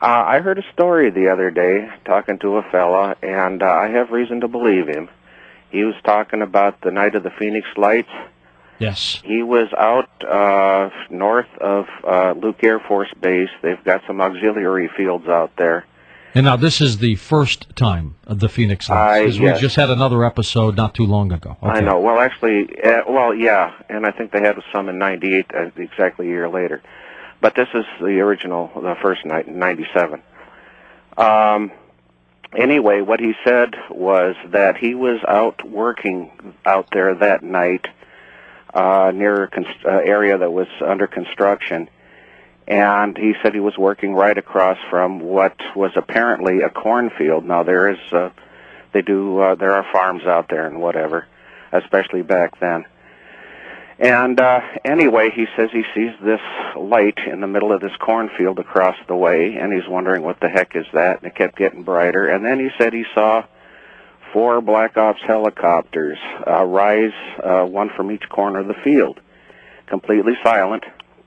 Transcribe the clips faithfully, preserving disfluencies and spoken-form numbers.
Uh, I heard a story the other day talking to a fella, and uh, I have reason to believe him. He was talking about the night of the Phoenix Lights. Yes. He was out uh, north of uh, Luke Air Force Base. They've got some auxiliary fields out there. And now this is the first time of the Phoenix Lights. Uh, Because yes. we just had another episode not too long ago. Okay. I know. Well, actually, uh, well, yeah, and I think they had some in ninety-eight, uh, exactly a year later. But this is the original, the first night in ninety-seven. Um, anyway, what he said was that he was out working out there that night uh, near a const- uh, area that was under construction. And he said he was working right across from what was apparently a cornfield. Now, there is, uh, they do, uh, there are farms out there and whatever, especially back then. And uh, anyway, he says he sees this light in the middle of this cornfield across the way, and he's wondering what the heck is that, and it kept getting brighter. And then he said he saw four Black Ops helicopters uh, rise, uh, one from each corner of the field, completely silent.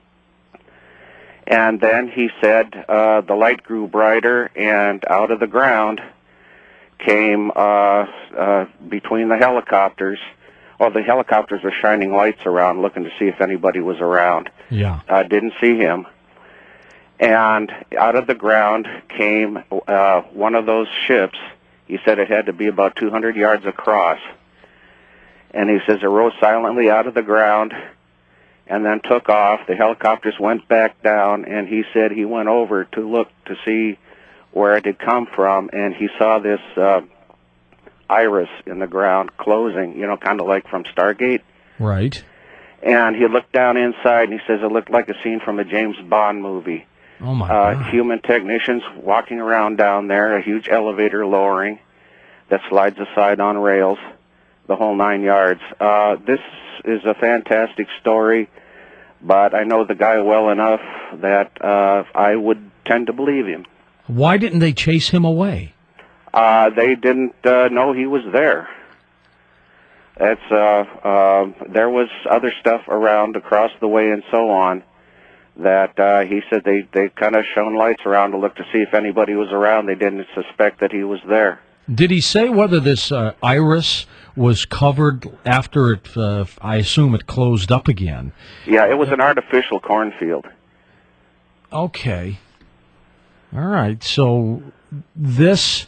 And then he said uh, the light grew brighter, and out of the ground came, uh, uh, between the helicopters, well, the helicopters were shining lights around, looking to see if anybody was around. Yeah. Uh, didn't see him. And out of the ground came uh, one of those ships. He said it had to be about two hundred yards across. And he says it rose silently out of the ground and then took off. The helicopters went back down, and he said he went over to look to see where it had come from, and he saw this uh, iris in the ground closing, you know, kind of like from Stargate. Right. And he looked down inside, and he says it looked like a scene from a James Bond movie. Oh, my uh, God. Human technicians walking around down there, a huge elevator lowering that slides aside on rails, the whole nine yards. Uh, this is a fantastic story, but I know the guy well enough that uh, I would tend to believe him. Why didn't they chase him away? Uh, they didn't uh, know he was there. That's uh, uh, there was other stuff around across the way and so on that uh, he said they, they kind of shone lights around to look to see if anybody was around. They didn't suspect that he was there. Did he say whether this uh, iris was covered after it, uh, I assume it closed up again? Yeah, it was an artificial cornfield. Okay. All right. So this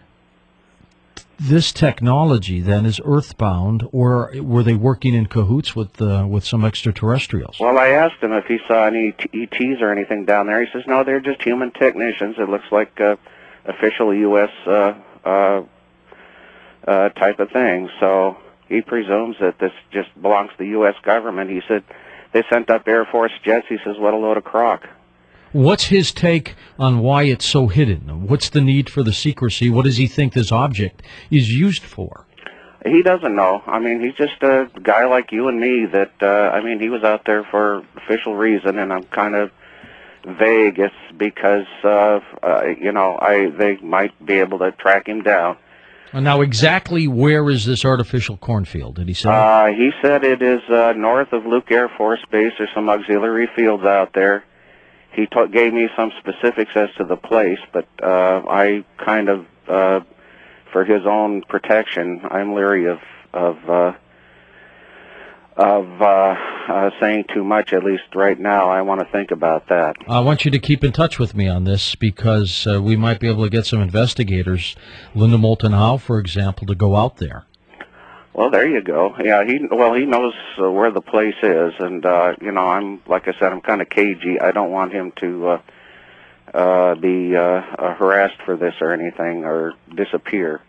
this technology then is earthbound, or were they working in cahoots with uh, with some extraterrestrials? Well, I asked him if he saw any E Ts or anything down there. He says, no, they're just human technicians. It looks like uh, official U S uh, uh, uh, type of thing. So he presumes that this just belongs to the U S government. He said they sent up Air Force jets. He says, what a load of crock. What's his take on why it's so hidden? What's the need for the secrecy? What does he think this object is used for? He doesn't know. I mean, he's just a guy like you and me that, uh, I mean, he was out there for official reason, and I'm kind of vague. It's because, uh, uh, you know, I they might be able to track him down. Now, exactly where is this artificial cornfield? Did he say? Uh, he said it is uh, north of Luke Air Force Base. There's some auxiliary fields out there. He t- gave me some specifics as to the place, but uh, I kind of, uh, for his own protection, I'm leery of of uh, of uh, uh, saying too much. At least right now, I want to think about that. I want you to keep in touch with me on this because uh, we might be able to get some investigators, Linda Moulton Howe, for example, to go out there. Well, there you go. Yeah, he well he knows uh, where the place is, and uh, you know, I'm like I said, I'm kind of cagey. I don't want him to uh, uh, be uh, uh, harassed for this or anything or disappear.